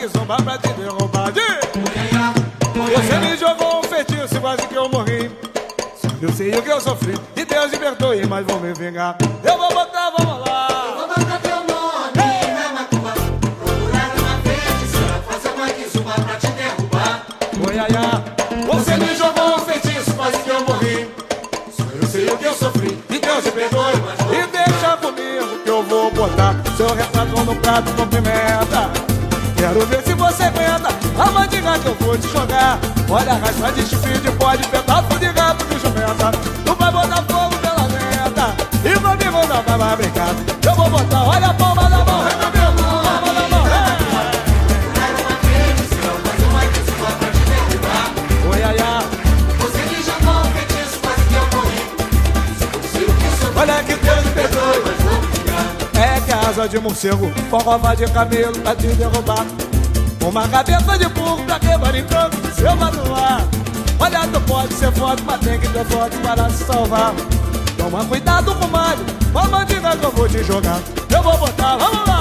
que zombar pra te derrubar. Você me jogou um feitiço, quase que eu morri. Eu sei o que eu sofri e Deus me perdoe, mas vou me vingar. Eu vou botar, vamos lá. Eu vou botar teu nome na macumba, procurar uma feiticeira, fazer uma kizumba pra te derrubar. Você me jogou um feitiço, quase que eu morri. Eu sei o que eu sofri e Deus me perdoe, mas vou... E deixa comigo que eu vou botar seu retrato no prato com pimenta. Quero ver se você aguenta a mandinga que eu vou te jogar. Olha a raça de chifre de pode, pedaço de gato de jumenta. Tu vai botar fogo pela venta e comigo não vai brincar. Eu vou botar, olha a palma da mão, vem comigo, palma da mão. Procurar uma feiticeira, fazer uma kizumba pra te derrubar. Você me jogou um feitiço, quase que eu morri. Eu sei o que eu sofri, Olha que Deus me perdoe, mas vou me vingar. é que a asa de morcego, com roupa de camelo pra te derrubar. Uma cabeça de burro pra quebrar em canto, seu manuar. Olha, tu pode ser forte, mas tem que ter forte para se salvar. Toma cuidado com o malho, com a mandinga que eu vou te jogar. Eu vou botar, vamos lá.